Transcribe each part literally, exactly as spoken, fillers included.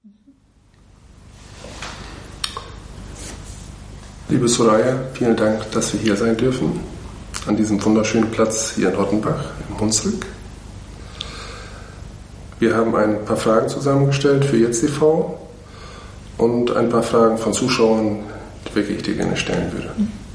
Liebe Soraya, vielen Dank, dass wir hier sein dürfen, an diesem wunderschönen Platz hier in Rottenbach, im Hunsrück. Wir haben ein paar Fragen zusammengestellt für Jetzt T V und ein paar Fragen von Zuschauern, welche ich dir gerne stellen würde.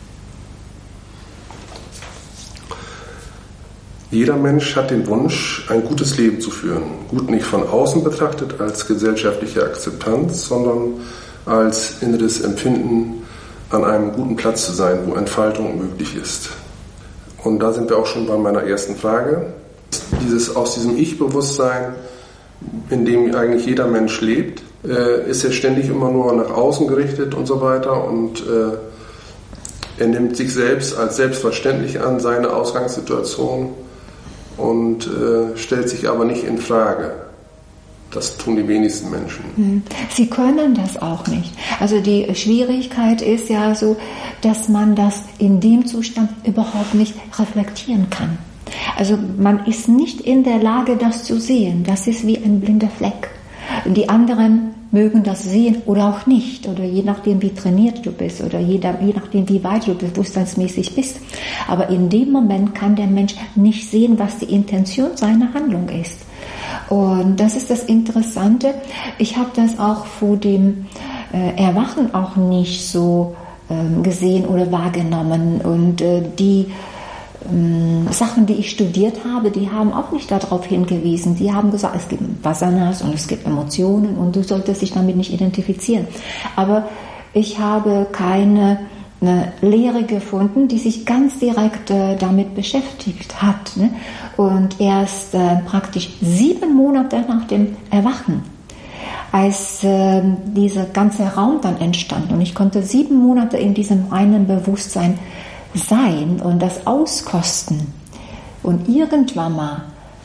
Jeder Mensch hat den Wunsch, ein gutes Leben zu führen. Gut nicht von außen betrachtet als gesellschaftliche Akzeptanz, sondern als inneres Empfinden, an einem guten Platz zu sein, wo Entfaltung möglich ist. Und da sind wir auch schon bei meiner ersten Frage. Dieses, aus diesem Ich-Bewusstsein, in dem eigentlich jeder Mensch lebt, äh, ist er ständig immer nur nach außen gerichtet und so weiter und äh, er nimmt sich selbst als selbstverständlich an, seine Ausgangssituation und äh, stellt sich aber nicht in Frage. Das tun die wenigsten Menschen. Sie können das auch nicht. Also die Schwierigkeit ist ja so, dass man das in dem Zustand überhaupt nicht reflektieren kann. Also man ist nicht in der Lage, das zu sehen. Das ist wie ein blinder Fleck. Die anderen mögen das sehen oder auch nicht. Oder je nachdem, wie trainiert du bist oder je, je nachdem, wie weit du bewusstseinsmäßig bist. Aber in dem Moment kann der Mensch nicht sehen, was die Intention seiner Handlung ist. Und das ist das Interessante. Ich habe das auch vor dem äh, Erwachen auch nicht so ähm, gesehen oder wahrgenommen. Und äh, die ähm, Sachen, die ich studiert habe, die haben auch nicht darauf hingewiesen. Die haben gesagt, es gibt Vasanas und es gibt Emotionen und du solltest dich damit nicht identifizieren. Aber ich habe keine eine Lehre gefunden, die sich ganz direkt äh, damit beschäftigt hat. Ne? Und erst äh, praktisch sieben Monate nach dem Erwachen, als äh, dieser ganze Raum dann entstand und ich konnte sieben Monate in diesem reinen Bewusstsein sein und das auskosten. Und irgendwann mal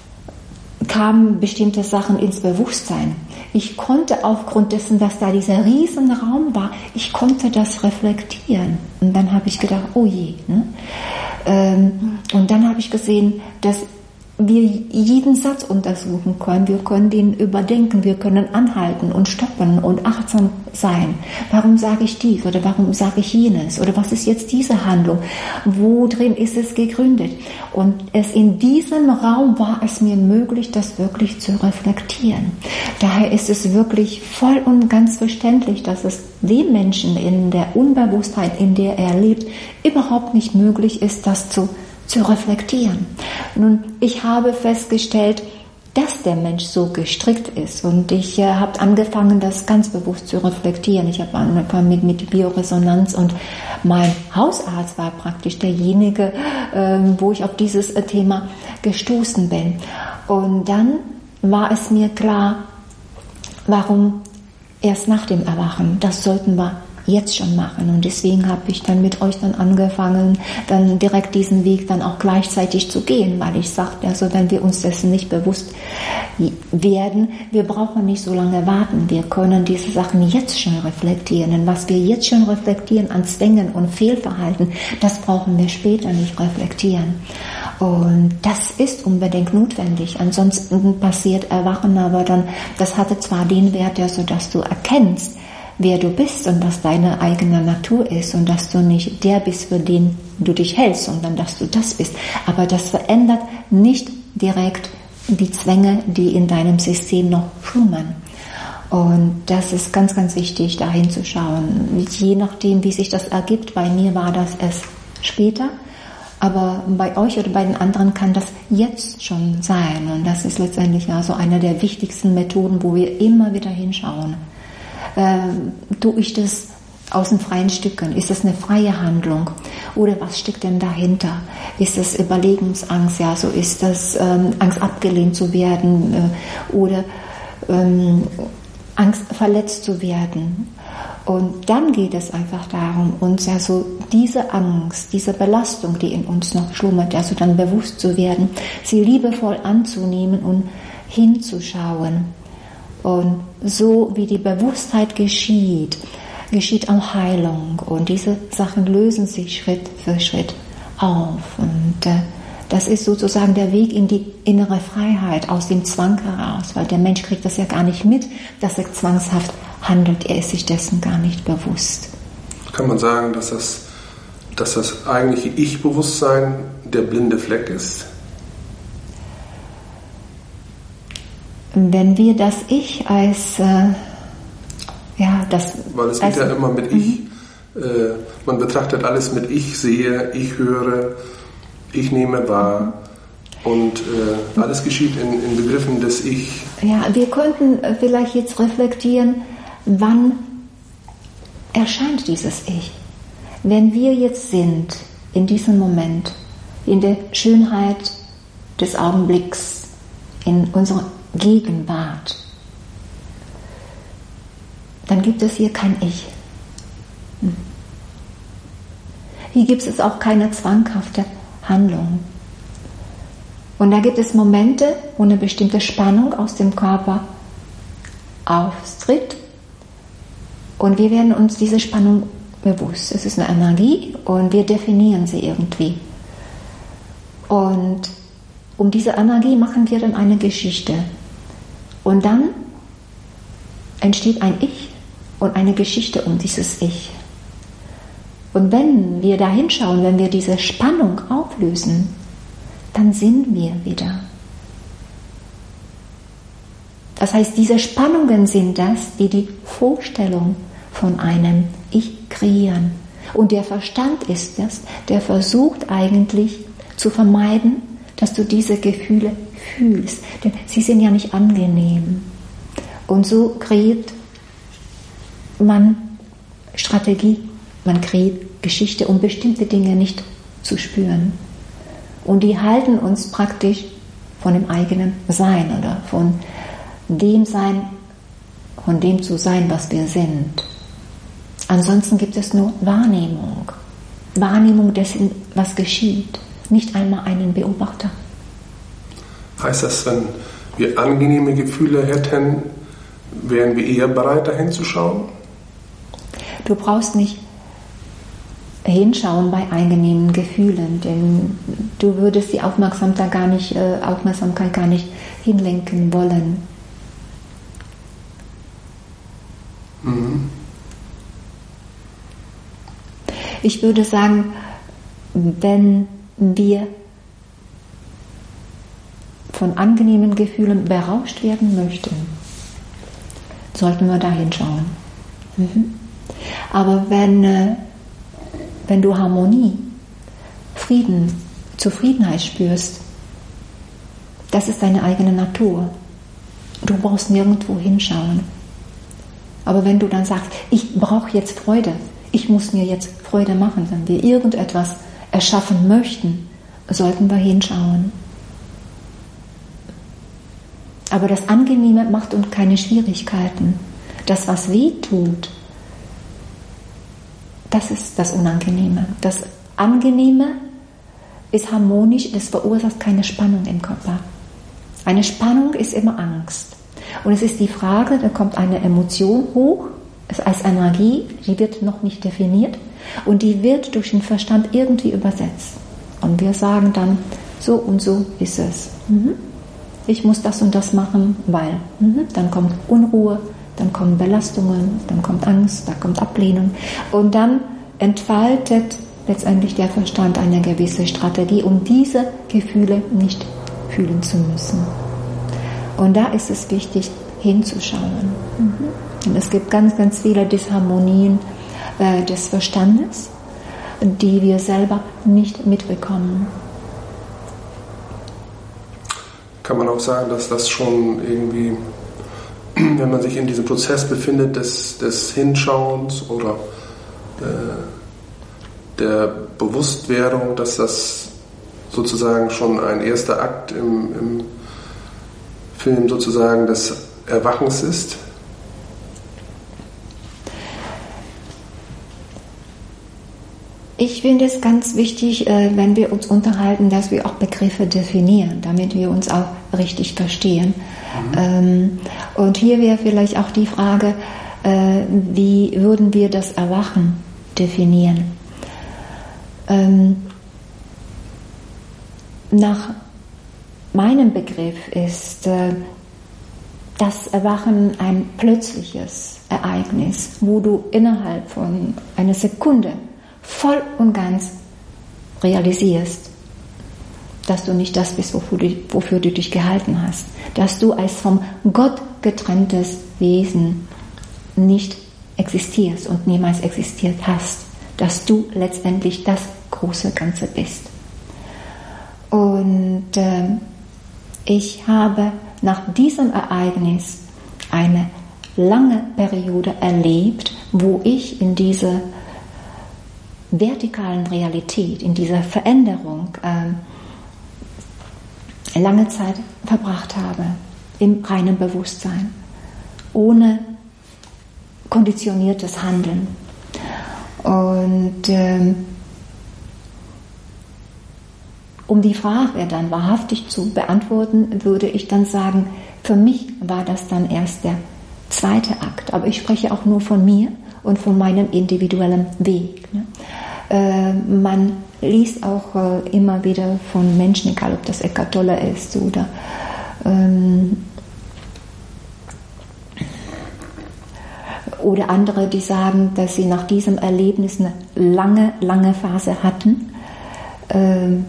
kamen bestimmte Sachen ins Bewusstsein. Ich konnte aufgrund dessen, dass da dieser riesen Raum war, ich konnte das reflektieren. Und dann habe ich gedacht, oh je. Ne? Ähm, und dann habe ich gesehen, dass wir jeden Satz untersuchen können. Wir können den überdenken, wir können anhalten und stoppen und achtsam sein. Warum sage ich dies oder warum sage ich jenes? Oder was ist jetzt diese Handlung? Wo drin ist es gegründet? Und es in diesem Raum war es mir möglich, das wirklich zu reflektieren. Daher ist es wirklich voll und ganz verständlich, dass es dem Menschen in der Unbewusstheit, in der er lebt, überhaupt nicht möglich ist, das zu zu reflektieren. Nun, ich habe festgestellt, dass der Mensch so gestrickt ist und ich äh, habe angefangen, das ganz bewusst zu reflektieren. Ich habe angefangen mit, mit Bioresonanz und mein Hausarzt war praktisch derjenige, äh, wo ich auf dieses äh, Thema gestoßen bin. Und dann war es mir klar, warum erst nach dem Erwachen, das sollten wir jetzt schon machen und deswegen habe ich dann mit euch dann angefangen, dann direkt diesen Weg dann auch gleichzeitig zu gehen, weil ich sagte, also wenn wir uns dessen nicht bewusst werden, wir brauchen nicht so lange warten, wir können diese Sachen jetzt schon reflektieren und was wir jetzt schon reflektieren an Zwängen und Fehlverhalten, das brauchen wir später nicht reflektieren. Und das ist unbedingt notwendig, ansonsten passiert Erwachen, aber dann, das hatte zwar den Wert, also dass du erkennst, wer du bist und was deine eigene Natur ist und dass du nicht der bist, für den du dich hältst, sondern dass du das bist. Aber das verändert nicht direkt die Zwänge, die in deinem System noch schlummern. Und das ist ganz, ganz wichtig, da hinzuschauen. Je nachdem, wie sich das ergibt, bei mir war das erst später, aber bei euch oder bei den anderen kann das jetzt schon sein. Und das ist letztendlich also eine der wichtigsten Methoden, wo wir immer wieder hinschauen. Ähm, tue ich das aus den freien Stücken? Ist das eine freie Handlung? Oder was steckt denn dahinter? Ist das Überlegungsangst? Ja, so ist das ähm, Angst abgelehnt zu werden äh, oder ähm, Angst verletzt zu werden? Und dann geht es einfach darum, uns also diese Angst, diese Belastung, die in uns noch schlummert, also dann bewusst zu werden, sie liebevoll anzunehmen und hinzuschauen. Und so wie die Bewusstheit geschieht, geschieht auch Heilung. Und diese Sachen lösen sich Schritt für Schritt auf. Und äh, Das ist sozusagen der Weg in die innere Freiheit, aus dem Zwang heraus, weil der Mensch kriegt das ja gar nicht mit, dass er zwangshaft handelt. Er ist sich dessen gar nicht bewusst. Kann man sagen, dass das, dass das eigentliche Ich-Bewusstsein der blinde Fleck ist? Wenn wir das Ich als, äh, ja, das... Weil es geht ja immer mit Ich, äh, man betrachtet alles mit Ich sehe, ich höre, ich nehme wahr und äh, alles geschieht in, in Begriffen des Ich. Ja, wir könnten vielleicht jetzt reflektieren, wann erscheint dieses Ich. Wenn wir jetzt sind, in diesem Moment, in der Schönheit des Augenblicks, in unserer Gegenwart, dann gibt es hier kein Ich. Hier gibt es auch keine zwanghafte Handlung. Und da gibt es Momente, wo eine bestimmte Spannung aus dem Körper auftritt und wir werden uns diese Spannung bewusst. Es ist eine Energie und wir definieren sie irgendwie. Und um diese Energie machen wir dann eine Geschichte. Und dann entsteht ein Ich und eine Geschichte um dieses Ich. Und wenn wir da hinschauen, wenn wir diese Spannung auflösen, dann sind wir wieder. Das heißt, diese Spannungen sind das, die die Vorstellung von einem Ich kreieren. Und der Verstand ist das, der versucht eigentlich zu vermeiden, dass du diese Gefühle fühlst. Denn sie sind ja nicht angenehm. Und so kreiert man Strategie, man kreiert Geschichte, um bestimmte Dinge nicht zu spüren. Und die halten uns praktisch von dem eigenen Sein oder von dem Sein, von dem zu sein, was wir sind. Ansonsten gibt es nur Wahrnehmung. Wahrnehmung dessen, was geschieht. Nicht einmal einen Beobachter. Heißt das, wenn wir angenehme Gefühle hätten, wären wir eher bereit, dahin zu schauen? Du brauchst nicht hinschauen bei angenehmen Gefühlen, denn du würdest die Aufmerksamkeit gar nicht, äh, Aufmerksamkeit gar nicht hinlenken wollen. Mhm. Ich würde sagen, wenn wir von angenehmen Gefühlen berauscht werden möchten, sollten wir da hinschauen. Mhm. Aber wenn äh, Wenn du Harmonie, Frieden, Zufriedenheit spürst, das ist deine eigene Natur. Du brauchst nirgendwo hinschauen. Aber wenn du dann sagst, ich brauche jetzt Freude, ich muss mir jetzt Freude machen, wenn wir irgendetwas erschaffen möchten, sollten wir hinschauen. Aber das Angenehme macht uns keine Schwierigkeiten. Das, was weh tut, das ist das Unangenehme. Das Angenehme ist harmonisch, es verursacht keine Spannung im Körper. Eine Spannung ist immer Angst. Und es ist die Frage, da kommt eine Emotion hoch, als Energie, die wird noch nicht definiert und die wird durch den Verstand irgendwie übersetzt. Und wir sagen dann, so und so ist es. Mhm. Ich muss das und das machen, weil. Mhm. Dann kommt Unruhe, dann kommen Belastungen, dann kommt Angst, da kommt Ablehnung. Und dann entfaltet letztendlich der Verstand eine gewisse Strategie, um diese Gefühle nicht fühlen zu müssen. Und da ist es wichtig, hinzuschauen. Mhm. Und es gibt ganz, ganz viele Disharmonien äh, des Verstandes, die wir selber nicht mitbekommen. Kann man auch sagen, dass das schon irgendwie, wenn man sich in diesem Prozess befindet des, des Hinschauens oder äh, der Bewusstwerdung, dass das sozusagen schon ein erster Akt im, im Film sozusagen des Erwachens ist? Ich finde es ganz wichtig, wenn wir uns unterhalten, dass wir auch Begriffe definieren, damit wir uns auch richtig verstehen. Mhm. Und hier wäre vielleicht auch die Frage, wie würden wir das Erwachen definieren? nach meinem Begriff ist äh, das Erwachen ein plötzliches Ereignis, wo du innerhalb von einer Sekunde voll und ganz realisierst, dass du nicht das bist, wofür du, wofür du dich gehalten hast, dass du als vom Gott getrenntes Wesen nicht existierst und niemals existiert hast, dass du letztendlich das große Ganze bist. Und äh, ich habe nach diesem Ereignis eine lange Periode erlebt, wo ich in dieser vertikalen Realität, in dieser Veränderung äh, lange Zeit verbracht habe, im reinen Bewusstsein, ohne konditioniertes Handeln. Und ähm, um die Frage dann wahrhaftig zu beantworten, würde ich dann sagen, für mich war das dann erst der zweite Akt. Aber ich spreche auch nur von mir und von meinem individuellen Weg. Ne? Äh, man liest auch äh, immer wieder von Menschen, egal ob das Eckhart Tolle ist oder ähm, oder andere, die sagen, dass sie nach diesem Erlebnis eine lange, lange Phase hatten, ähm,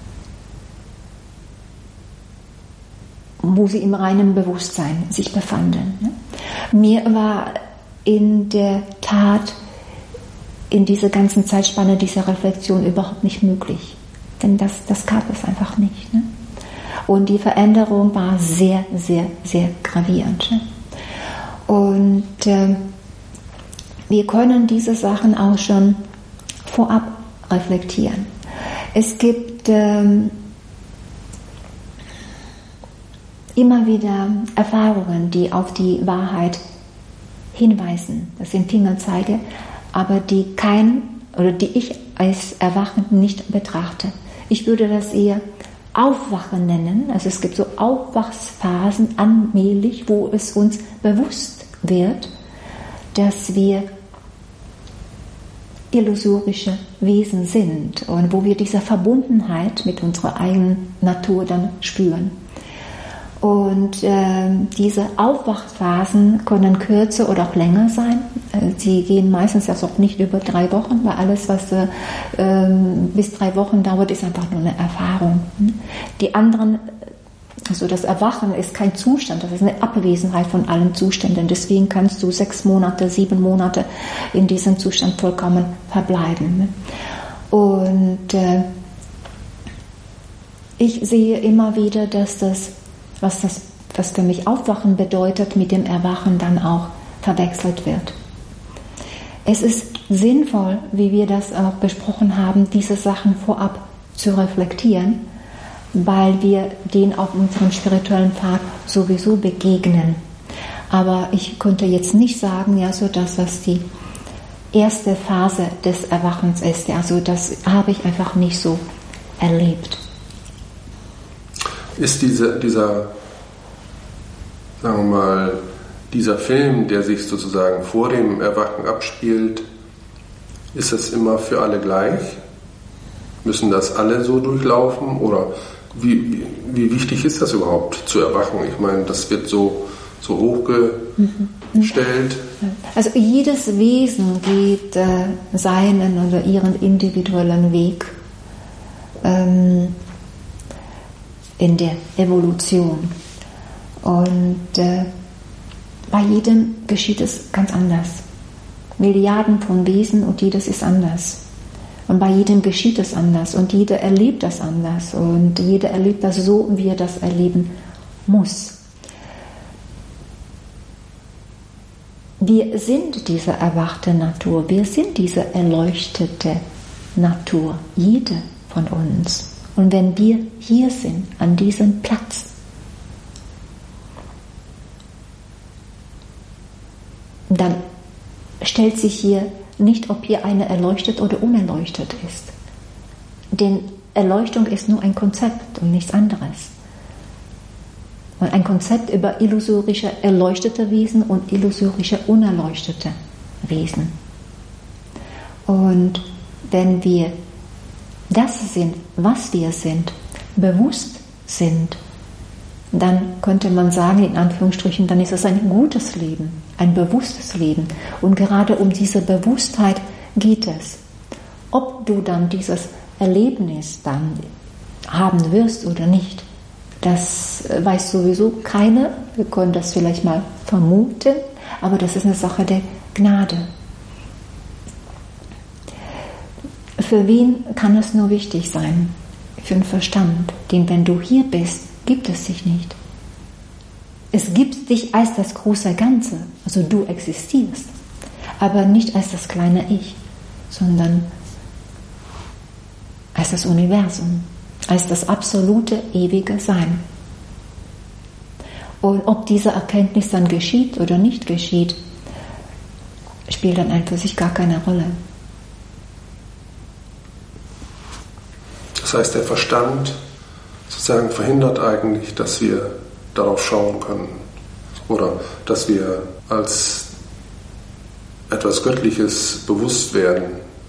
wo sie im reinen Bewusstsein sich befanden. Ne? Mir war in der Tat in dieser ganzen Zeitspanne dieser Reflexion überhaupt nicht möglich. Denn das, das gab es einfach nicht. Ne? Und die Veränderung war sehr, sehr, sehr gravierend. Ne? Und äh, wir können diese Sachen auch schon vorab reflektieren. Es gibt ähm, immer wieder Erfahrungen, die auf die Wahrheit hinweisen. Das sind Fingerzeige, aber die kein oder die ich als Erwachen nicht betrachte. Ich würde das eher Aufwachen nennen. Also es gibt so Aufwachsphasen allmählich, wo es uns bewusst wird, dass wir illusorische Wesen sind und wo wir diese Verbundenheit mit unserer eigenen Natur dann spüren. Und äh, diese Aufwachphasen können kürzer oder auch länger sein. Äh, sie gehen meistens also auch nicht über drei Wochen, weil alles, was äh, bis drei Wochen dauert, ist einfach nur eine Erfahrung. Die anderen, also das Erwachen ist kein Zustand, das ist eine Abwesenheit von allen Zuständen. Deswegen kannst du sechs Monate, sieben Monate in diesem Zustand vollkommen verbleiben. Und äh, ich sehe immer wieder, dass das Was, das, was für mich Aufwachen bedeutet, mit dem Erwachen dann auch verwechselt wird. Es ist sinnvoll, wie wir das auch besprochen haben, diese Sachen vorab zu reflektieren, weil wir denen auf unserem spirituellen Pfad sowieso begegnen. Aber ich könnte jetzt nicht sagen, ja, so das, was die erste Phase des Erwachens ist, also das habe ich einfach nicht so erlebt. Ist diese, dieser, sagen wir mal, dieser Film, der sich sozusagen vor dem Erwachen abspielt, ist das immer für alle gleich? Müssen das alle so durchlaufen? Oder wie, wie, wie wichtig ist das überhaupt zu erwachen? Ich meine, das wird so, so hochgestellt. Also jedes Wesen geht äh, seinen oder ihren individuellen Weg ähm, in der Evolution. Und äh, bei jedem geschieht es ganz anders. Milliarden von Wesen und jedes ist anders. Und bei jedem geschieht es anders und jeder erlebt das anders und jeder erlebt das so, wie er das erleben muss. Wir sind diese erwachte Natur, wir sind diese erleuchtete Natur, jede von uns. Und wenn wir hier sind, an diesem Platz, dann stellt sich hier nicht, ob hier eine erleuchtet oder unerleuchtet ist. Denn Erleuchtung ist nur ein Konzept und nichts anderes. Und ein Konzept über illusorische erleuchtete Wesen und illusorische unerleuchtete Wesen. Und wenn wir das sind, was wir sind, bewusst sind, dann könnte man sagen, in Anführungsstrichen, dann ist es ein gutes Leben, ein bewusstes Leben. Und gerade um diese Bewusstheit geht es. Ob du dann dieses Erlebnis dann haben wirst oder nicht, das weiß sowieso keiner. Wir können das vielleicht mal vermuten, aber das ist eine Sache der Gnade. Für wen kann es nur wichtig sein? Für den Verstand. Denn wenn du hier bist, gibt es dich nicht. Es gibt dich als das große Ganze, also du existierst, aber nicht als das kleine Ich, sondern als das Universum, als das absolute, ewige Sein. Und ob diese Erkenntnis dann geschieht oder nicht geschieht, spielt dann einfach sich gar keine Rolle. Das heißt, der Verstand sozusagen verhindert eigentlich, dass wir darauf schauen können oder dass wir als etwas Göttliches bewusst werden.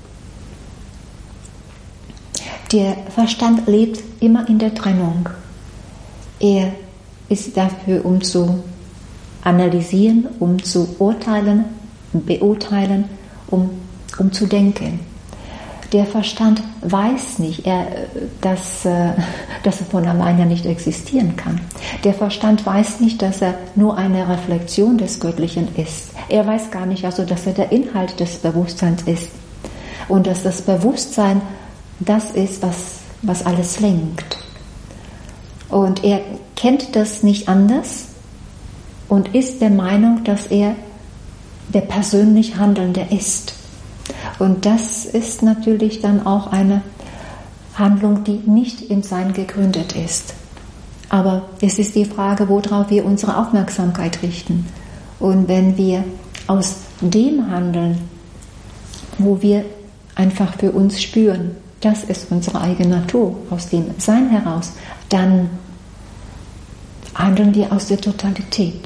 Der Verstand lebt immer in der Trennung. Er ist dafür, um zu analysieren, um zu urteilen, beurteilen, um, um zu denken. Der Verstand weiß nicht, er, dass, dass er von alleine nicht existieren kann. Der Verstand weiß nicht, dass er nur eine Reflexion des Göttlichen ist. Er weiß gar nicht, also, dass er der Inhalt des Bewusstseins ist. Und dass das Bewusstsein das ist, was, was alles lenkt. Und er kennt das nicht anders und ist der Meinung, dass er der persönlich Handelnde ist. Und das ist natürlich dann auch eine Handlung, die nicht im Sein gegründet ist. Aber es ist die Frage, worauf wir unsere Aufmerksamkeit richten. Und wenn wir aus dem handeln, wo wir einfach für uns spüren, das ist unsere eigene Natur, aus dem Sein heraus, dann handeln wir aus der Totalität.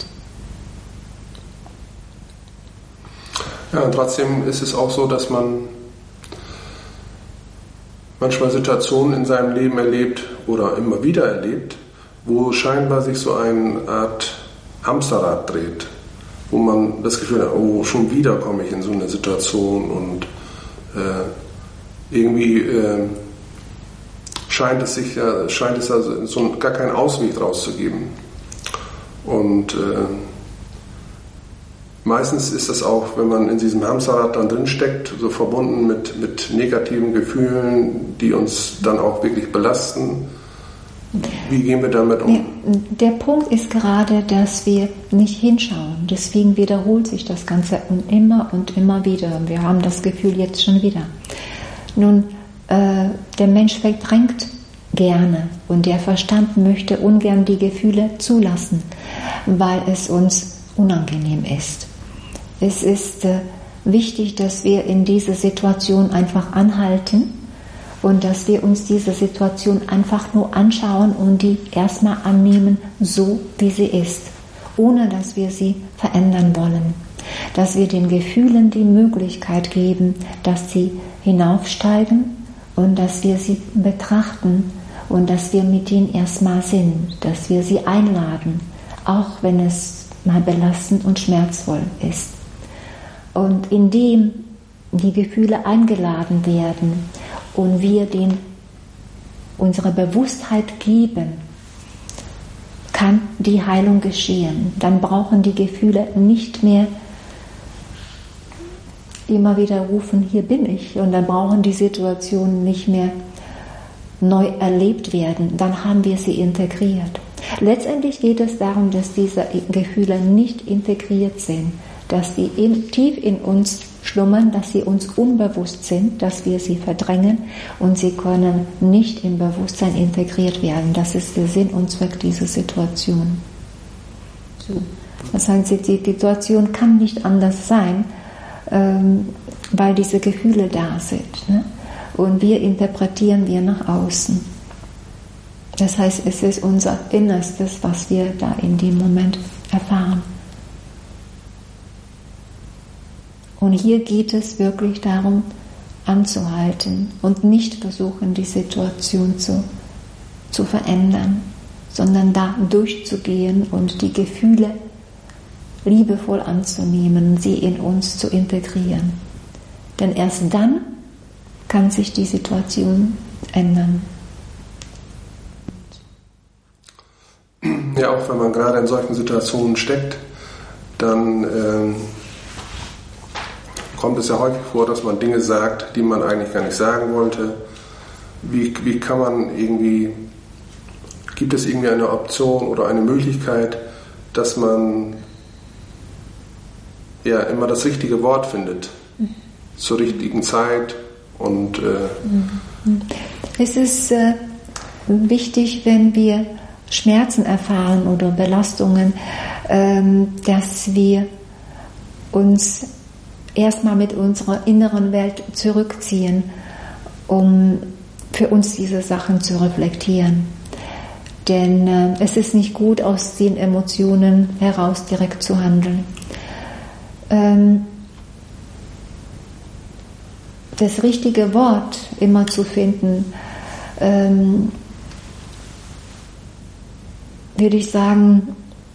Ja, und trotzdem ist es auch so, dass man manchmal Situationen in seinem Leben erlebt oder immer wieder erlebt, wo scheinbar sich so eine Art Hamsterrad dreht, wo man das Gefühl hat, oh, schon wieder komme ich in so eine Situation und äh, irgendwie äh, scheint es sich ja, scheint es also so gar keinen Ausweg draus zu geben. Und äh, meistens ist das auch, wenn man in diesem Hamsterrad dann drin steckt, so verbunden mit, mit negativen Gefühlen, die uns dann auch wirklich belasten. Wie gehen wir damit um? Der, der Punkt ist gerade, dass wir nicht hinschauen. Deswegen wiederholt sich das Ganze immer und immer wieder. Wir haben das Gefühl jetzt schon wieder. Nun, äh, der Mensch verdrängt gerne und der Verstand möchte ungern die Gefühle zulassen, weil es uns unangenehm ist. Es ist äh, wichtig, dass wir in dieser Situation einfach anhalten und dass wir uns diese Situation einfach nur anschauen und die erstmal annehmen, so wie sie ist, ohne dass wir sie verändern wollen. Dass wir den Gefühlen die Möglichkeit geben, dass sie hinaufsteigen und dass wir sie betrachten und dass wir mit ihnen erstmal sind, dass wir sie einladen, auch wenn es mal belastend und schmerzvoll ist. Und indem die Gefühle eingeladen werden und wir denen unsere Bewusstheit geben, kann die Heilung geschehen. Dann brauchen die Gefühle nicht mehr immer wieder rufen, hier bin ich. Und dann brauchen die Situationen nicht mehr neu erlebt werden. Dann haben wir sie integriert. Letztendlich geht es darum, dass diese Gefühle nicht integriert sind, dass sie in, tief in uns schlummern, dass sie uns unbewusst sind, dass wir sie verdrängen und sie können nicht im Bewusstsein integriert werden. Das ist der Sinn und Zweck dieser Situation. So. Das heißt, die Situation kann nicht anders sein, ähm, weil diese Gefühle da sind. Ne? Und wir interpretieren wir nach außen. Das heißt, es ist unser Innerstes, was wir da in dem Moment erfahren. Und hier geht es wirklich darum, anzuhalten und nicht versuchen, die Situation zu zu verändern, sondern da durchzugehen und die Gefühle liebevoll anzunehmen, sie in uns zu integrieren. Denn erst dann kann sich die Situation ändern. Ja, auch wenn man gerade in solchen Situationen steckt, dann ähm, kommt es ja häufig vor, dass man Dinge sagt, die man eigentlich gar nicht sagen wollte. Wie, wie kann man irgendwie, gibt es irgendwie eine Option oder eine Möglichkeit, dass man ja immer das richtige Wort findet, mhm. zur richtigen Zeit und äh mhm. Es ist äh, wichtig, wenn wir Schmerzen erfahren oder Belastungen, ähm, dass wir uns erstmal mit unserer inneren Welt zurückziehen, um für uns diese Sachen zu reflektieren. Denn äh, es ist nicht gut, aus den Emotionen heraus direkt zu handeln. Ähm, das richtige Wort immer zu finden, ähm, würde ich sagen,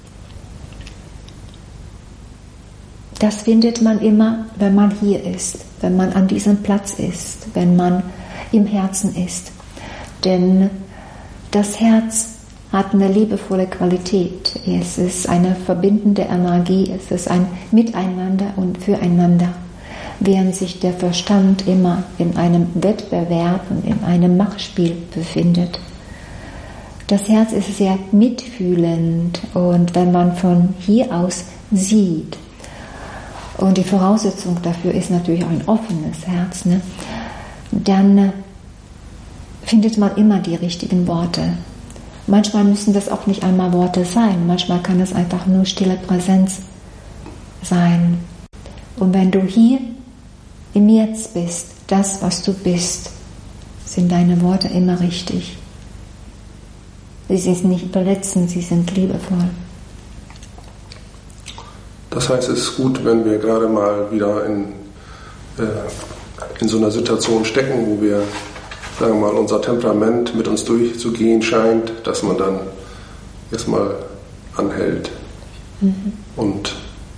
das findet man immer, wenn man hier ist, wenn man an diesem Platz ist, wenn man im Herzen ist. Denn das Herz hat eine liebevolle Qualität. Es ist eine verbindende Energie, es ist ein Miteinander und Füreinander. Während sich der Verstand immer in einem Wettbewerb und in einem Machtspiel befindet. Das Herz ist sehr mitfühlend und wenn man von hier aus sieht, und die Voraussetzung dafür ist natürlich auch ein offenes Herz, ne, dann findet man immer die richtigen Worte. Manchmal müssen das auch nicht einmal Worte sein, manchmal kann es einfach nur stille Präsenz sein. Und wenn du hier im Jetzt bist, das, was du bist, sind deine Worte immer richtig. Sie sind nicht verletzend, sie sind liebevoll. Das heißt, es ist gut, wenn wir gerade mal wieder in, äh, in so einer Situation stecken, wo wir, sagen wir mal, unser Temperament mit uns durchzugehen scheint, dass man dann erstmal anhält mhm. und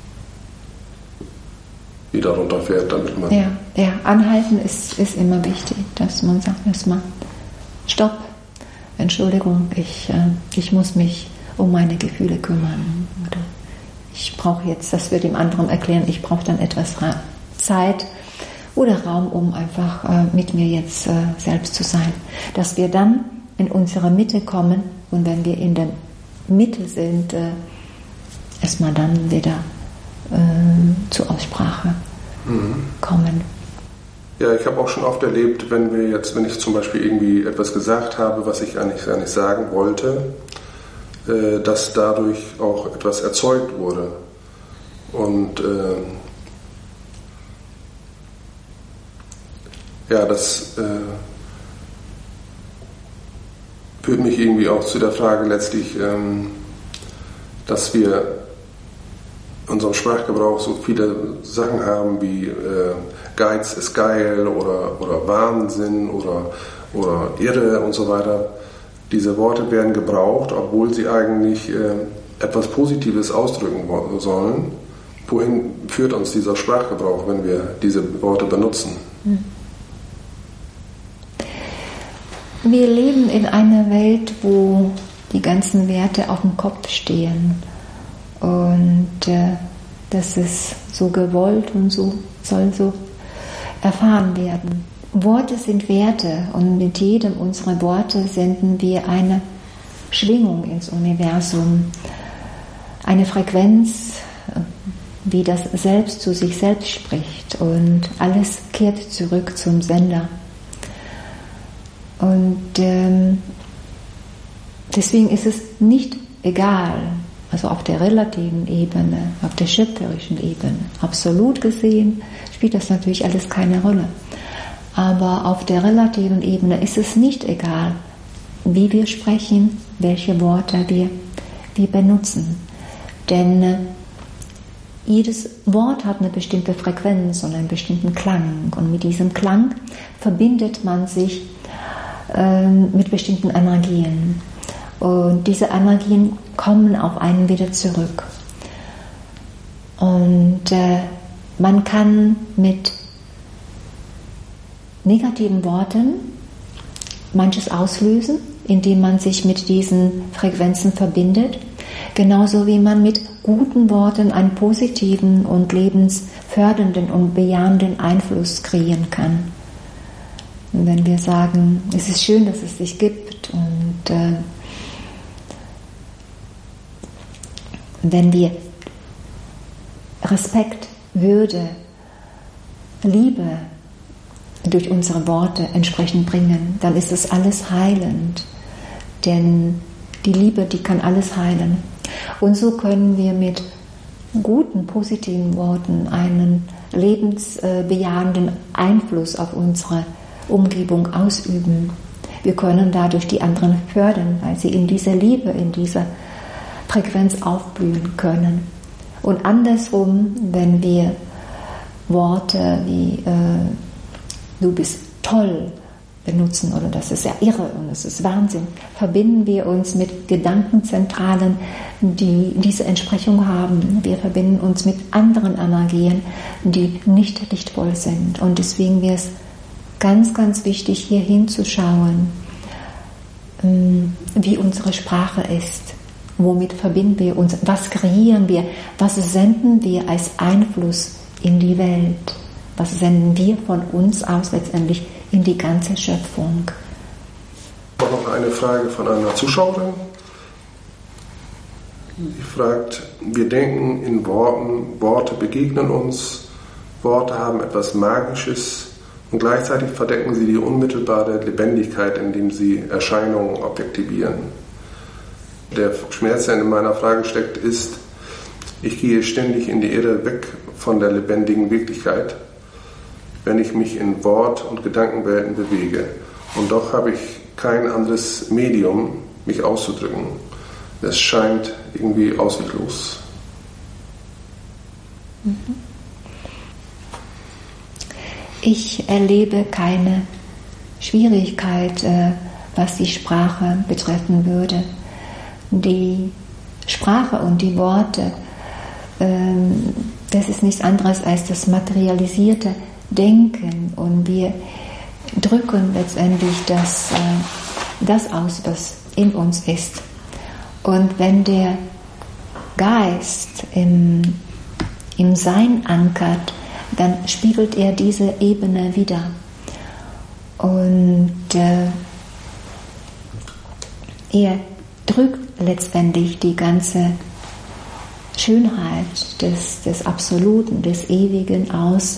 wieder runterfährt, damit man... Ja, ja, anhalten ist, ist immer wichtig, dass man sagt erstmal, stopp, Entschuldigung, ich, äh, ich muss mich um meine Gefühle kümmern. Oder ich brauche jetzt, das wird dem anderen erklären, ich brauche dann etwas Ra- Zeit oder Raum, um einfach äh, mit mir jetzt äh, selbst zu sein. Dass wir dann in unsere Mitte kommen und wenn wir in der Mitte sind, äh, erstmal dann wieder äh, zur Aussprache mhm. kommen. Ja, ich habe auch schon oft erlebt, wenn wir jetzt, wenn ich zum Beispiel irgendwie etwas gesagt habe, was ich eigentlich gar nicht sagen wollte, äh, dass dadurch auch etwas erzeugt wurde. Und äh, ja, das äh, führt mich irgendwie auch zu der Frage letztlich, ähm, dass wir in unserem Sprachgebrauch so viele Sachen haben wie äh, Geiz ist geil oder, oder Wahnsinn oder, oder Irre und so weiter. Diese Worte werden gebraucht, obwohl sie eigentlich äh, etwas Positives ausdrücken sollen. Wohin führt uns dieser Sprachgebrauch, wenn wir diese Worte benutzen? Wir leben in einer Welt, wo die ganzen Werte auf dem Kopf stehen. Und äh, das ist so gewollt und so soll so erfahren werden. Worte sind Werte und mit jedem unserer Worte senden wir eine Schwingung ins Universum, eine Frequenz, wie das Selbst zu sich selbst spricht und alles kehrt zurück zum Sender. Und ähm, deswegen ist es nicht egal, also auf der relativen Ebene, auf der schöpferischen Ebene, absolut gesehen spielt das natürlich alles keine Rolle. Aber auf der relativen Ebene ist es nicht egal, wie wir sprechen, welche Worte wir, wir benutzen. Denn äh, jedes Wort hat eine bestimmte Frequenz und einen bestimmten Klang. Und mit diesem Klang verbindet man sich äh, mit bestimmten Energien. Und diese Energien kommen auf einen wieder zurück. Und äh, man kann mit negativen Worten manches auslösen, indem man sich mit diesen Frequenzen verbindet, genauso wie man mit guten Worten einen positiven und lebensfördernden und bejahenden Einfluss kreieren kann. Und wenn wir sagen, es ist schön, dass es dich gibt, und äh, wenn wir Respekt, Würde, Liebe durch unsere Worte entsprechend bringen, dann ist das alles heilend. Denn die Liebe, die kann alles heilen. Und so können wir mit guten, positiven Worten einen lebensbejahenden Einfluss auf unsere Umgebung ausüben. Wir können dadurch die anderen fördern, weil sie in dieser Liebe, in dieser Frequenz aufblühen können. Und andersrum, wenn wir Worte wie äh, du bist toll benutzen oder das ist ja irre und das ist Wahnsinn, verbinden wir uns mit Gedankenzentralen, die diese Entsprechung haben. Wir verbinden uns mit anderen Energien, die nicht lichtvoll sind. Und deswegen wäre es ganz, ganz wichtig, hier hinzuschauen, wie unsere Sprache ist. Womit verbinden wir uns? Was kreieren wir? Was senden wir als Einfluss in die Welt? Was senden wir von uns aus letztendlich in die ganze Schöpfung? Auch noch eine Frage von einer Zuschauerin. Sie fragt, wir denken in Worten, Worte begegnen uns, Worte haben etwas Magisches und gleichzeitig verdecken sie die unmittelbare Lebendigkeit, indem sie Erscheinungen objektivieren. Der Schmerz, der in meiner Frage steckt, ist, ich gehe ständig in die Irre weg von der lebendigen Wirklichkeit, wenn ich mich in Wort- und Gedankenwelten bewege. Und doch habe ich kein anderes Medium, mich auszudrücken. Es scheint irgendwie ausweglos. Ich erlebe keine Schwierigkeit, was die Sprache betreffen würde. Die Sprache und die Worte, das ist nichts anderes als das materialisierte Denken, und wir drücken letztendlich das, das aus, was in uns ist. Und wenn der Geist im, im Sein ankert, dann spiegelt er diese Ebene wider. Und äh, er drückt letztendlich die ganze Schönheit des, des Absoluten, des Ewigen aus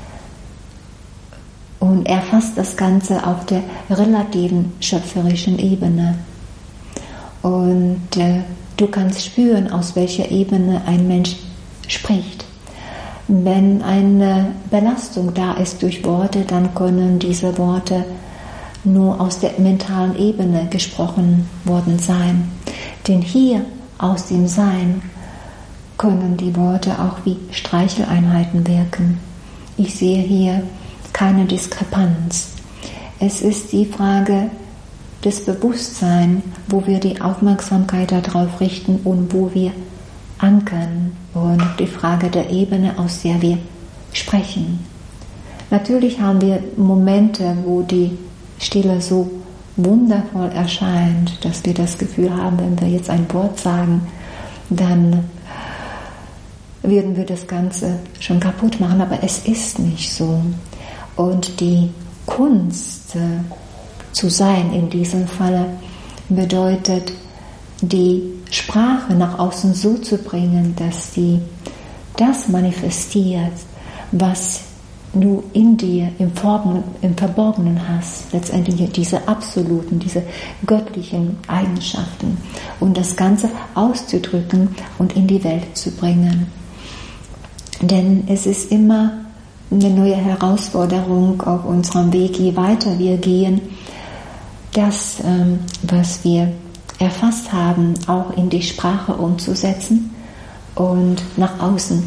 und erfasst das Ganze auf der relativen schöpferischen Ebene. Und äh, du kannst spüren, aus welcher Ebene ein Mensch spricht. Wenn eine Belastung da ist durch Worte, dann können diese Worte nur aus der mentalen Ebene gesprochen worden sein. Denn hier aus dem Sein können die Worte auch wie Streicheleinheiten wirken. Ich sehe hier keine Diskrepanz. Es ist die Frage des Bewusstseins, wo wir die Aufmerksamkeit darauf richten und wo wir ankern, und die Frage der Ebene, aus der wir sprechen. Natürlich haben wir Momente, wo die Stille so wundervoll erscheint, dass wir das Gefühl haben, wenn wir jetzt ein Wort sagen, dann würden wir das Ganze schon kaputt machen, aber es ist nicht so. Und die Kunst äh, zu sein in diesem Falle bedeutet, die Sprache nach außen so zu bringen, dass sie das manifestiert, was du in dir im, Form, im Verborgenen hast, letztendlich diese absoluten, diese göttlichen Eigenschaften, und das Ganze auszudrücken und in die Welt zu bringen. Denn es ist immer eine neue Herausforderung auf unserem Weg, je weiter wir gehen, das, was wir erfasst haben, auch in die Sprache umzusetzen und nach außen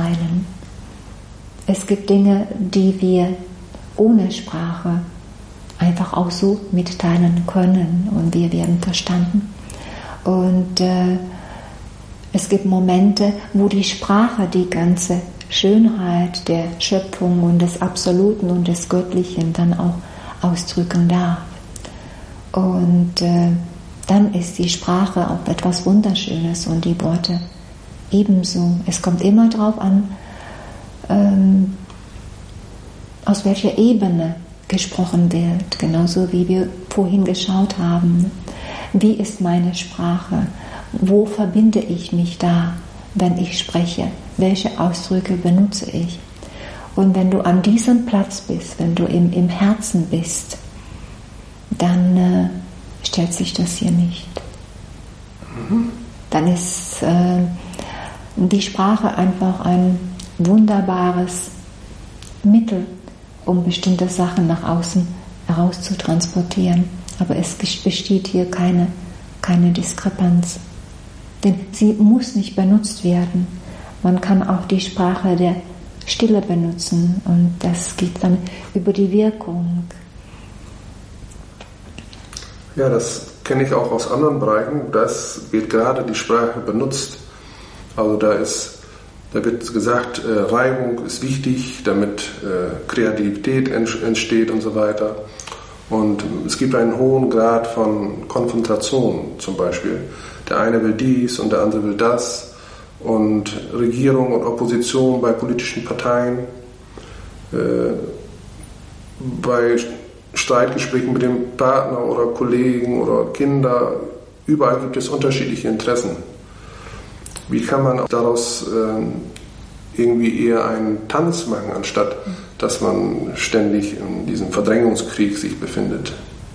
mitzuteilen. Es gibt Dinge, die wir ohne Sprache einfach auch so mitteilen können und wir werden verstanden. Und äh, es gibt Momente, wo die Sprache die ganze Schönheit der Schöpfung und des Absoluten und des Göttlichen dann auch ausdrücken darf. Und äh, dann ist die Sprache auch etwas Wunderschönes und die Worte ebenso. Es kommt immer darauf an, ähm, aus welcher Ebene gesprochen wird, genauso wie wir vorhin geschaut haben. Wie ist meine Sprache? Wo verbinde ich mich da, wenn ich spreche? Welche Ausdrücke benutze ich? Und wenn du an diesem Platz bist, wenn du im, im Herzen bist, dann äh, stellt sich das hier nicht. Mhm. Dann ist äh, die Sprache einfach ein wunderbares Mittel, um bestimmte Sachen nach außen heraus zu transportieren. Aber es besteht hier keine, keine Diskrepanz. Denn sie muss nicht benutzt werden. Man kann auch die Sprache der Stille benutzen und das geht dann über die Wirkung. Ja, das kenne ich auch aus anderen Bereichen. Das wird gerade die Sprache benutzt. Also da ist, da wird gesagt, äh, Reibung ist wichtig, damit äh, Kreativität entsteht und so weiter. Und es gibt einen hohen Grad von Konfrontation zum Beispiel. Der eine will dies und der andere will das. Und Regierung und Opposition bei politischen Parteien, äh, bei Streitgesprächen mit dem Partner oder Kollegen oder Kinder, überall gibt es unterschiedliche Interessen. Wie kann man daraus äh, irgendwie eher einen Tanz machen, anstatt dass man ständig in diesem Verdrängungskrieg sich befindet?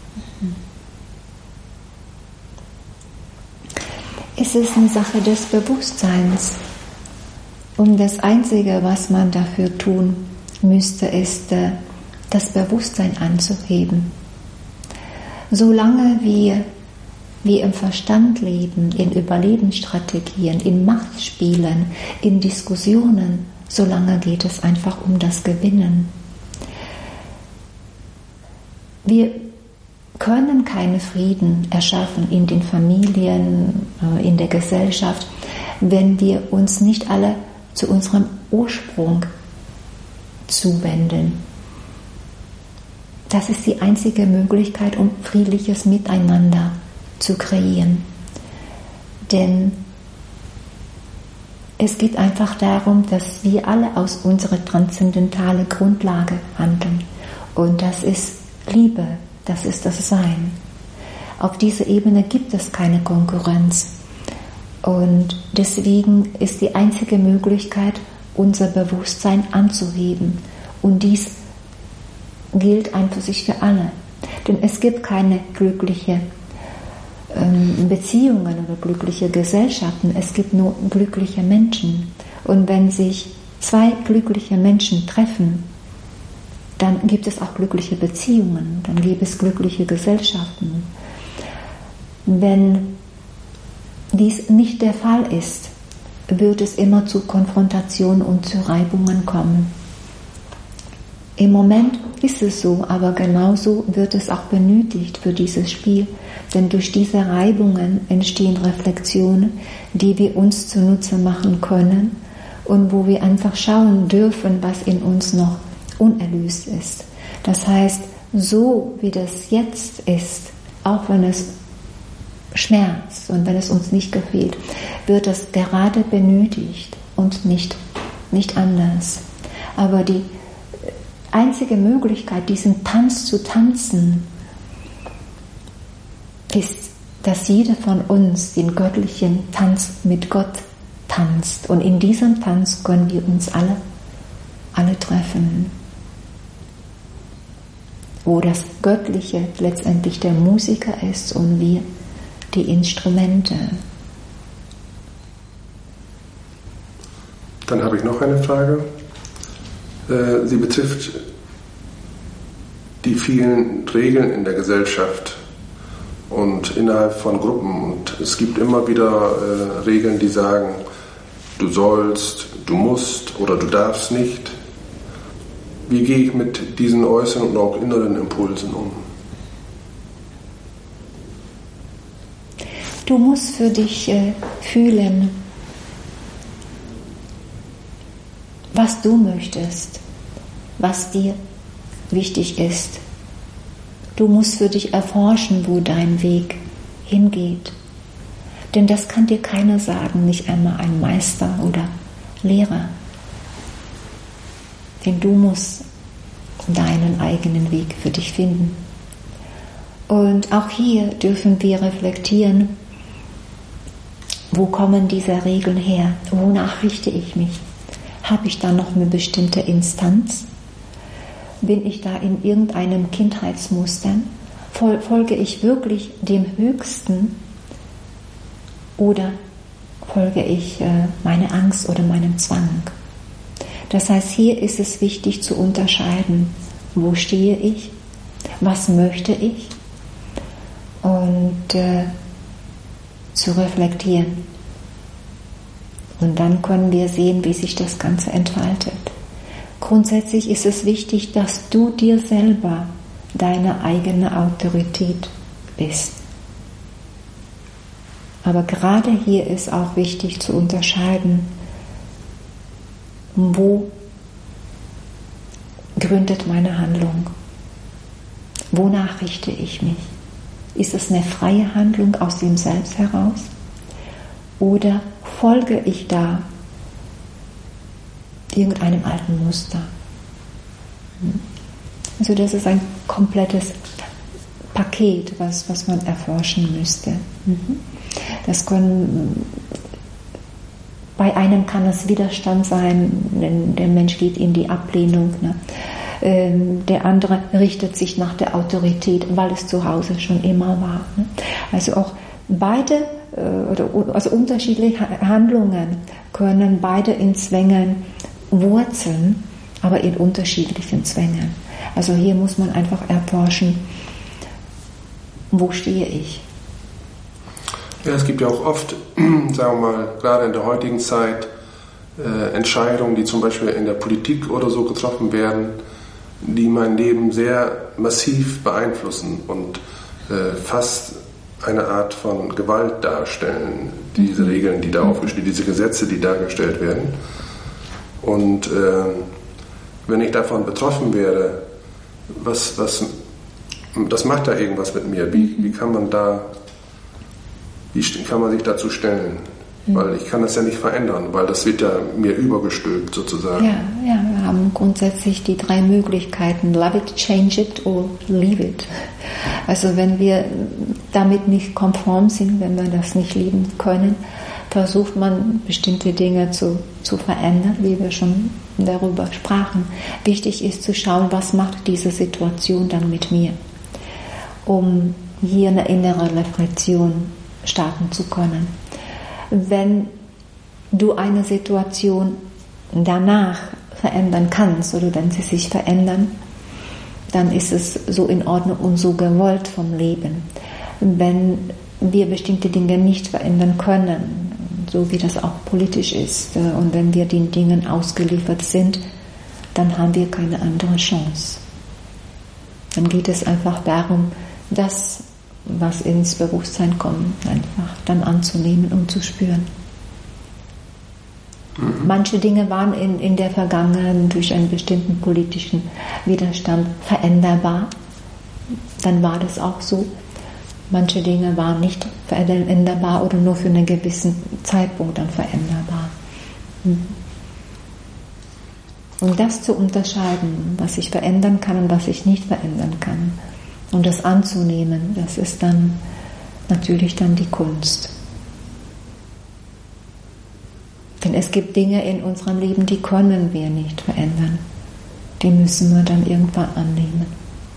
Es ist eine Sache des Bewusstseins. Und das Einzige, was man dafür tun müsste, ist, das Bewusstsein anzuheben. Solange wir, wir im Verstand leben, in Überlebensstrategien, in Machtspielen, in Diskussionen, solange geht es einfach um das Gewinnen. Wir können keinen Frieden erschaffen in den Familien, in der Gesellschaft, wenn wir uns nicht alle zu unserem Ursprung zuwenden. Das ist die einzige Möglichkeit, um friedliches Miteinander zu kreieren. Denn es geht einfach darum, dass wir alle aus unserer transzendentalen Grundlage handeln. Und das ist Liebe, das ist das Sein. Auf dieser Ebene gibt es keine Konkurrenz. Und deswegen ist die einzige Möglichkeit, unser Bewusstsein anzuheben. Und dies gilt ein für sich für alle. Denn es gibt keine glückliche ähm, Beziehungen oder glückliche Gesellschaften. Es gibt nur glückliche Menschen. Und wenn sich zwei glückliche Menschen treffen, dann gibt es auch glückliche Beziehungen, dann gibt es glückliche Gesellschaften. Wenn dies nicht der Fall ist, wird es immer zu Konfrontation und zu Reibungen kommen. Im Moment ist es so, aber genauso wird es auch benötigt für dieses Spiel, denn durch diese Reibungen entstehen Reflexionen, die wir uns zunutze machen können und wo wir einfach schauen dürfen, was in uns noch unerlöst ist. Das heißt, so wie das jetzt ist, auch wenn es schmerzt und wenn es uns nicht gefällt, wird es gerade benötigt und nicht, nicht anders. Aber die einzige Möglichkeit, diesen Tanz zu tanzen, ist, dass jeder von uns den göttlichen Tanz mit Gott tanzt. Und in diesem Tanz können wir uns alle, alle treffen. Wo das Göttliche letztendlich der Musiker ist und wir die Instrumente. Dann habe ich noch eine Frage. Sie betrifft die vielen Regeln in der Gesellschaft und innerhalb von Gruppen. Und es gibt immer wieder Regeln, die sagen, du sollst, du musst oder du darfst nicht. Wie gehe ich mit diesen äußeren und auch inneren Impulsen um? Du musst für dich äh, fühlen, was du möchtest, was dir wichtig ist. Du musst für dich erforschen, wo dein Weg hingeht. Denn das kann dir keiner sagen, nicht einmal ein Meister oder Lehrer. Denn du musst deinen eigenen Weg für dich finden. Und auch hier dürfen wir reflektieren, wo kommen diese Regeln her? Wonach richte ich mich? Habe ich da noch eine bestimmte Instanz? Bin ich da in irgendeinem Kindheitsmuster? Folge ich wirklich dem Höchsten oder folge ich äh, meiner Angst oder meinem Zwang? Das heißt, hier ist es wichtig zu unterscheiden, wo stehe ich, was möchte ich und äh, zu reflektieren. Und dann können wir sehen, wie sich das Ganze entfaltet. Grundsätzlich ist es wichtig, dass du dir selber deine eigene Autorität bist. Aber gerade hier ist auch wichtig zu unterscheiden, wo gründet meine Handlung? Wonach richte ich mich? Ist es eine freie Handlung aus dem Selbst heraus? Oder folge ich da irgendeinem alten Muster? Also das ist ein komplettes Paket, was, was man erforschen müsste. Das können, bei einem kann es Widerstand sein, denn der Mensch geht in die Ablehnung. Ne? Der andere richtet sich nach der Autorität, weil es zu Hause schon immer war. Ne? Also auch beide, also unterschiedliche Handlungen können beide in Zwängen wurzeln, aber in unterschiedlichen Zwängen. Also hier muss man einfach erforschen, wo stehe ich? Ja, es gibt ja auch oft, sagen wir mal, gerade in der heutigen Zeit, äh, Entscheidungen, die zum Beispiel in der Politik oder so getroffen werden, die mein Leben sehr massiv beeinflussen und äh, fast eine Art von Gewalt darstellen, diese mhm. Regeln, die da aufgestellt, diese Gesetze, die dargestellt werden. Und äh, wenn ich davon betroffen wäre, was, was, das macht da irgendwas mit mir. Wie, wie kann man da, wie kann man sich dazu stellen? Mhm. Weil ich kann das ja nicht verändern, weil das wird ja mir übergestülpt sozusagen. Ja, ja, wir haben grundsätzlich die drei Möglichkeiten: Love it, change it or leave it. Also wenn wir damit nicht konform sind, wenn wir das nicht lieben können, versucht man bestimmte Dinge zu, zu verändern, wie wir schon darüber sprachen. Wichtig ist zu schauen, was macht diese Situation dann mit mir, um hier eine innere Reflexion starten zu können. Wenn du eine Situation danach verändern kannst oder wenn sie sich verändern, dann ist es so in Ordnung und so gewollt vom Leben. Wenn wir bestimmte Dinge nicht verändern können, so wie das auch politisch ist, und wenn wir den Dingen ausgeliefert sind, dann haben wir keine andere Chance. Dann geht es einfach darum, das, was ins Bewusstsein kommt, einfach dann anzunehmen und zu spüren. Mhm. Manche Dinge waren in, in der Vergangenheit durch einen bestimmten politischen Widerstand veränderbar. Dann war das auch so. Manche Dinge waren nicht veränderbar oder nur für einen gewissen Zeitpunkt dann veränderbar. Und das zu unterscheiden, was ich verändern kann und was ich nicht verändern kann, und das anzunehmen, das ist dann natürlich dann die Kunst. Denn es gibt Dinge in unserem Leben, die können wir nicht verändern. Die müssen wir dann irgendwann annehmen.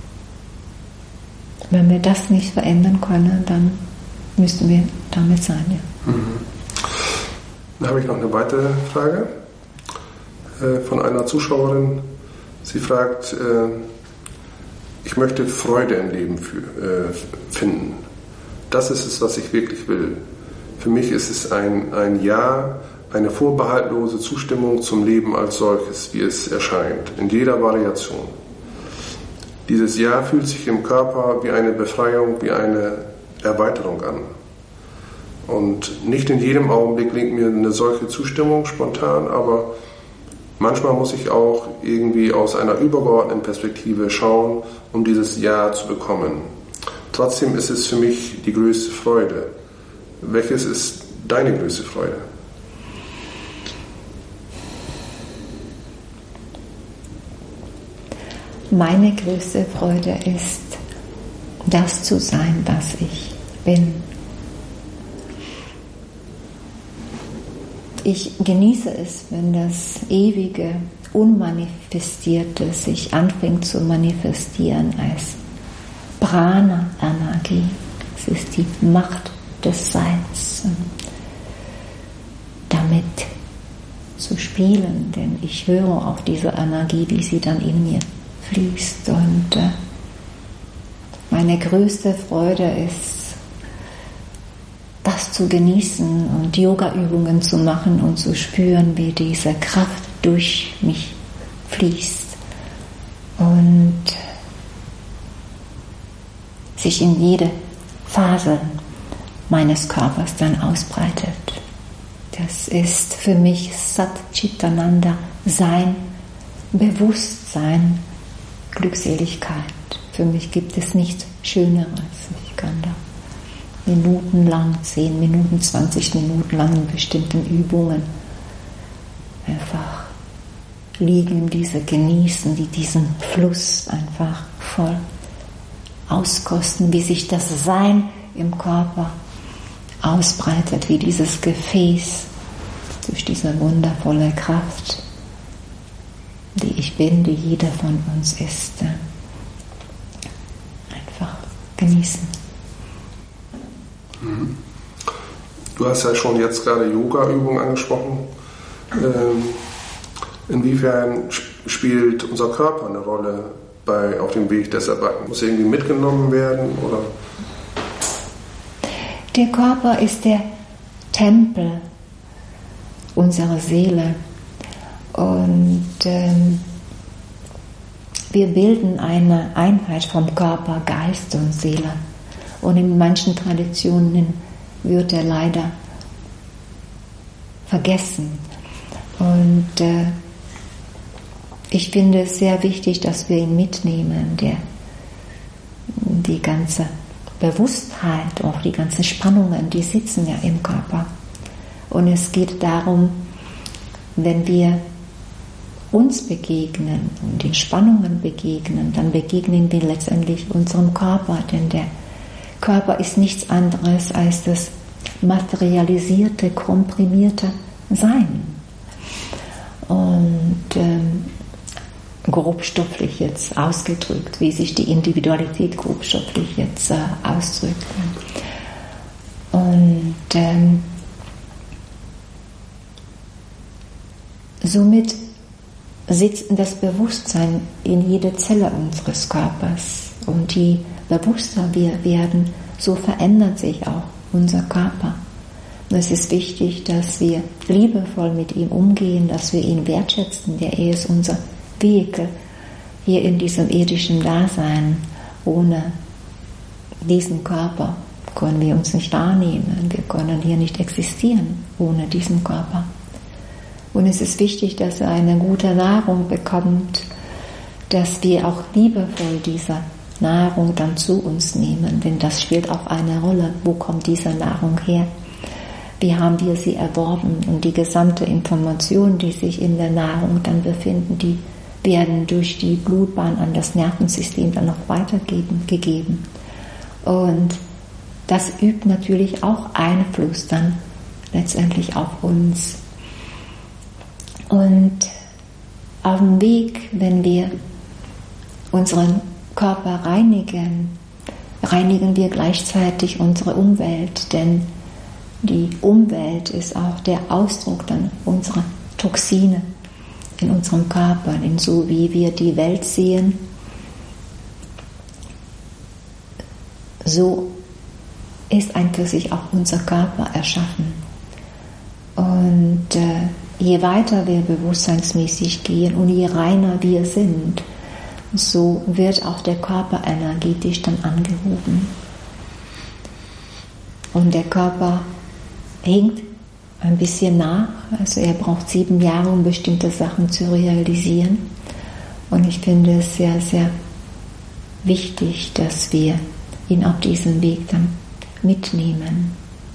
Wenn wir das nicht verändern können, dann müssen wir damit sein. Ja. Mhm. Dann habe ich noch eine weitere Frage äh, von einer Zuschauerin. Sie fragt, äh, ich möchte Freude im Leben für, äh, finden. Das ist es, was ich wirklich will. Für mich ist es ein, ein Ja, eine vorbehaltlose Zustimmung zum Leben als solches, wie es erscheint, in jeder Variation. Dieses Ja fühlt sich im Körper wie eine Befreiung, wie eine Erweiterung an. Und nicht in jedem Augenblick gelingt mir eine solche Zustimmung spontan, aber manchmal muss ich auch irgendwie aus einer übergeordneten Perspektive schauen, um dieses Ja zu bekommen. Trotzdem ist es für mich die größte Freude. Welches ist deine größte Freude? Meine größte Freude ist, das zu sein, was ich bin. Ich genieße es, wenn das ewige, Unmanifestierte sich anfängt zu manifestieren als Prana-Energie. Es ist die Macht des Seins. Damit zu spielen, denn ich höre auch diese Energie, wie sie dann in mir fließt. Und äh, meine größte Freude ist, das zu genießen und Yoga-Übungen zu machen und zu spüren, wie diese Kraft durch mich fließt und sich in jede Phase meines Körpers dann ausbreitet. Das ist für mich Sat Chitananda, Sein, Bewusstsein, Glückseligkeit. Für mich gibt es nichts Schöneres. Ich kann da minutenlang, zehn Minuten, zwanzig Minuten lang in bestimmten Übungen einfach liegen, diese genießen, die diesen Fluss einfach voll auskosten, wie sich das Sein im Körper ausbreitet, wie dieses Gefäß durch diese wundervolle Kraft, die ich bin, die jeder von uns ist, einfach genießen. Du hast ja schon jetzt gerade Yoga-Übungen angesprochen. Ähm, inwiefern spielt unser Körper eine Rolle bei, auf dem Weg des Erwachens? Muss er irgendwie mitgenommen werden? Oder? Der Körper ist der Tempel unserer Seele und ähm, wir bilden eine Einheit vom Körper, Geist und Seele. Und in manchen Traditionen wird er leider vergessen. Und äh, ich finde es sehr wichtig, dass wir ihn mitnehmen, der, die ganze Bewusstheit, auch die ganzen Spannungen, die sitzen ja im Körper. Und es geht darum, wenn wir uns begegnen und den Spannungen begegnen, dann begegnen wir letztendlich unserem Körper, denn der Körper ist nichts anderes als das materialisierte, komprimierte Sein. Und ähm, grobstofflich jetzt ausgedrückt, wie sich die Individualität grobstofflich jetzt äh, ausdrückt. Und ähm, somit sitzt das Bewusstsein in jeder Zelle unseres Körpers. Und je bewusster wir werden, so verändert sich auch unser Körper. Und es ist wichtig, dass wir liebevoll mit ihm umgehen, dass wir ihn wertschätzen, der er ist unser Vehikel hier in diesem irdischen Dasein. Ohne diesen Körper können wir uns nicht wahrnehmen. Wir können hier nicht existieren ohne diesen Körper. Und es ist wichtig, dass er eine gute Nahrung bekommt, dass wir auch liebevoll diese Nahrung dann zu uns nehmen, denn das spielt auch eine Rolle. Wo kommt diese Nahrung her? Wie haben wir sie erworben? Und die gesamte Information, die sich in der Nahrung dann befinden, die werden durch die Blutbahn an das Nervensystem dann noch weitergegeben. Und das übt natürlich auch Einfluss dann letztendlich auf uns. Und auf dem Weg, wenn wir unseren Körper reinigen, reinigen wir gleichzeitig unsere Umwelt, denn die Umwelt ist auch der Ausdruck dann unserer Toxine in unserem Körper, denn so wie wir die Welt sehen, so ist ein für sich auch unser Körper erschaffen. Und äh, je weiter wir bewusstseinsmäßig gehen und je reiner wir sind, so wird auch der Körper energetisch dann angehoben. Und der Körper hinkt ein bisschen nach. Also er braucht sieben Jahre, um bestimmte Sachen zu realisieren. Und ich finde es sehr, sehr wichtig, dass wir ihn auf diesem Weg dann mitnehmen.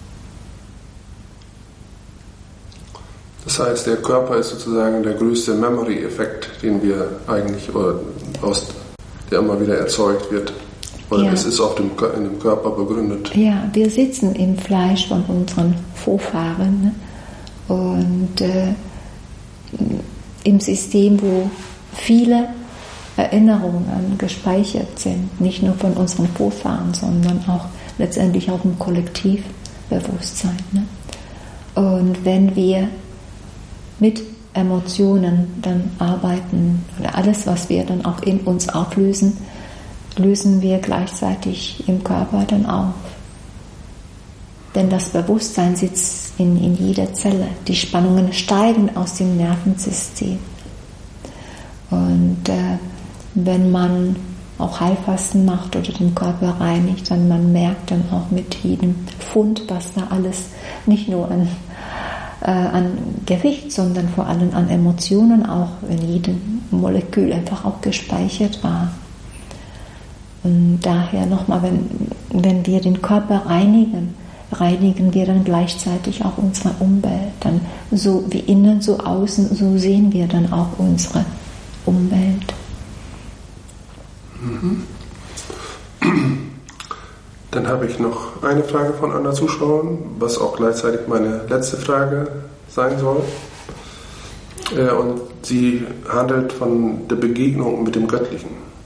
Das heißt, der Körper ist sozusagen der größte Memory-Effekt, den wir eigentlich, oder aus, der immer wieder erzeugt wird. Oder ja. es ist auf dem, in dem Körper begründet. Ja, wir sitzen im Fleisch von unseren Vorfahren, ne? Und äh, im System, wo viele Erinnerungen gespeichert sind, nicht nur von unseren Vorfahren, sondern auch letztendlich auch im Kollektivbewusstsein. Ne? Und wenn wir mit Emotionen dann arbeiten, oder alles, was wir dann auch in uns auflösen, lösen wir gleichzeitig im Körper dann auf. Denn das Bewusstsein sitzt in, in jeder Zelle. Die Spannungen steigen aus dem Nervensystem. Und äh, wenn man auch Heilfasten macht oder den Körper reinigt, dann man merkt dann auch mit jedem Pfund, was da alles nicht nur an, äh, an Gewicht, sondern vor allem an Emotionen auch in jedem Molekül einfach auch gespeichert war. Und daher nochmal, wenn, wenn wir den Körper reinigen, reinigen wir dann gleichzeitig auch unsere Umwelt. Dann so wie innen, so außen, so sehen wir dann auch unsere Umwelt. Mhm. Dann habe ich noch eine Frage von einer Zuschauerin, was auch gleichzeitig meine letzte Frage sein soll. Und sie handelt von der Begegnung mit dem Göttlichen.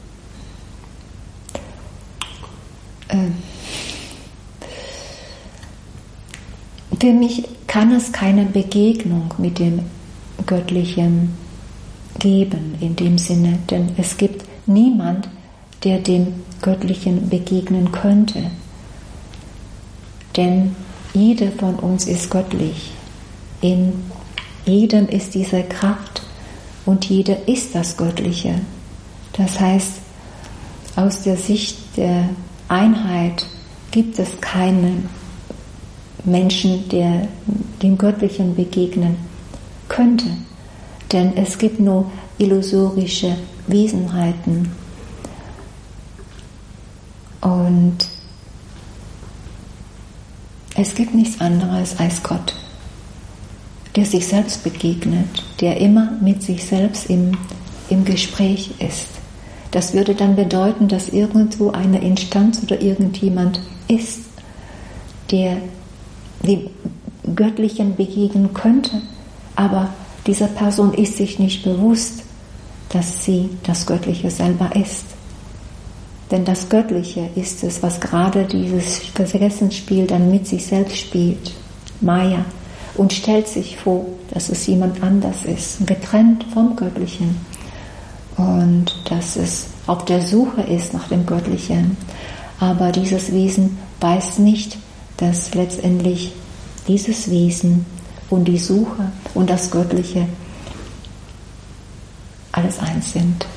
Ähm. Für mich kann es keine Begegnung mit dem Göttlichen geben in dem Sinne, denn es gibt niemand, der dem Göttlichen begegnen könnte. Denn jeder von uns ist göttlich. In jedem ist diese Kraft und jeder ist das Göttliche. Das heißt, aus der Sicht der Einheit gibt es keinen Menschen, der dem Göttlichen begegnen könnte. Denn es gibt nur illusorische Wesenheiten. Und es gibt nichts anderes als Gott, der sich selbst begegnet, der immer mit sich selbst im, im Gespräch ist. Das würde dann bedeuten, dass irgendwo eine Instanz oder irgendjemand ist, der dem Göttlichen begegnen könnte, aber diese Person ist sich nicht bewusst, dass sie das Göttliche selber ist. Denn das Göttliche ist es, was gerade dieses Vergessensspiel dann mit sich selbst spielt, Maya, und stellt sich vor, dass es jemand anders ist, getrennt vom Göttlichen, und dass es auf der Suche ist nach dem Göttlichen. Aber dieses Wesen weiß nicht, dass letztendlich dieses Wesen und die Suche und das Göttliche alles eins sind.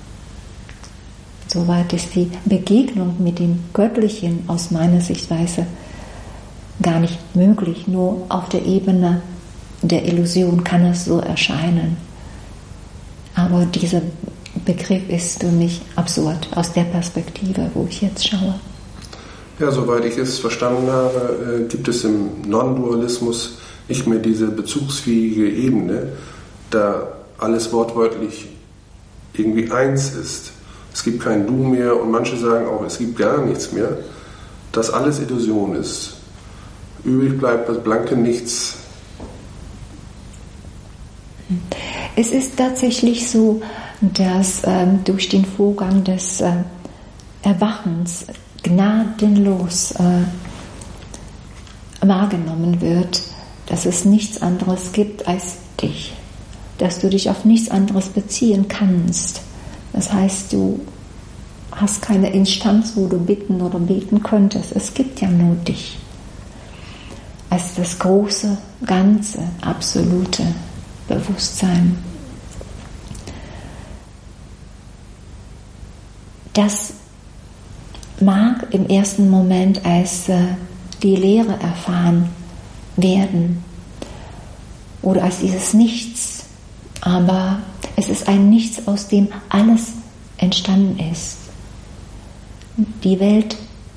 Soweit ist die Begegnung mit dem Göttlichen aus meiner Sichtweise gar nicht möglich. Nur auf der Ebene der Illusion kann es so erscheinen. Aber dieser Begriff ist für mich absurd aus der Perspektive, wo ich jetzt schaue. Ja, soweit ich es verstanden habe, gibt es im Non-Dualismus nicht mehr diese bezugsfähige Ebene, da alles wortwörtlich irgendwie eins ist. Es gibt kein Du mehr und manche sagen auch, es gibt gar nichts mehr, dass alles Illusion ist. Übrig bleibt das blanke Nichts. Es ist tatsächlich so, dass ähm, durch den Vorgang des äh, Erwachens gnadenlos äh, wahrgenommen wird, dass es nichts anderes gibt als dich, dass du dich auf nichts anderes beziehen kannst. Das heißt, du hast keine Instanz, wo du bitten oder beten könntest. Es gibt ja nur dich als das große, ganze, absolute Bewusstsein. Das mag im ersten Moment als äh, die Leere erfahren werden oder als dieses Nichts, aber es ist ein Nichts, aus dem alles entstanden ist. Die Welt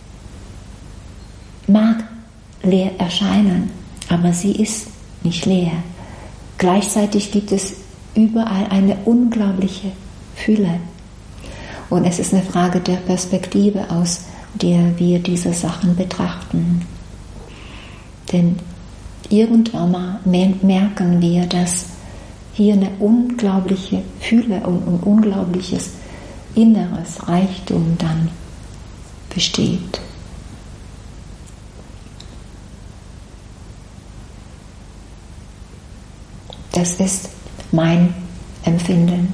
mag leer erscheinen, aber sie ist nicht leer. Gleichzeitig gibt es überall eine unglaubliche Fülle. Und es ist eine Frage der Perspektive, aus der wir diese Sachen betrachten. Denn irgendwann mal merken wir, dass hier eine unglaubliche Fülle und ein unglaubliches inneres Reichtum dann besteht. Das ist mein Empfinden.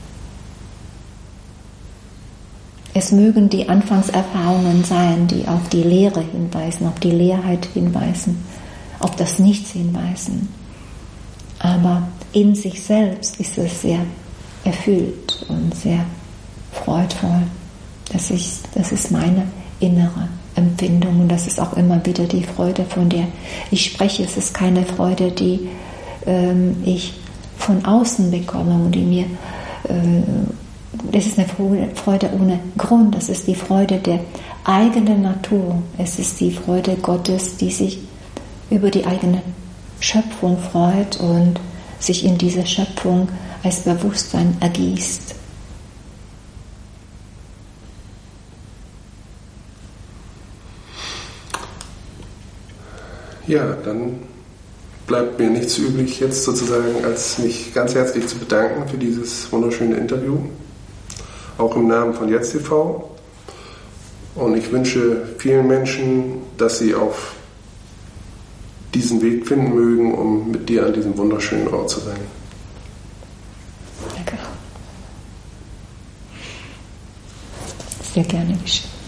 Es mögen die Anfangserfahrungen sein, die auf die Leere hinweisen, auf die Leerheit hinweisen, auf das Nichts hinweisen. Aber in sich selbst ist es sehr erfüllt und sehr freudvoll. Das ist, das ist meine innere Empfindung und das ist auch immer wieder die Freude, von der ich spreche. Es ist keine Freude, die ähm, ich von außen bekomme und die mir äh, das ist eine Freude ohne Grund, das ist die Freude der eigenen Natur, es ist die Freude Gottes, die sich über die eigene Schöpfung freut und sich in diese Schöpfung als Bewusstsein ergießt. Ja, dann bleibt mir nichts übrig, jetzt sozusagen, als mich ganz herzlich zu bedanken für dieses wunderschöne Interview. Auch im Namen von Jetzt T V. Und ich wünsche vielen Menschen, dass sie auf diesen Weg finden mögen, um mit dir an diesem wunderschönen Ort zu sein. Danke. Sehr gerne geschehen.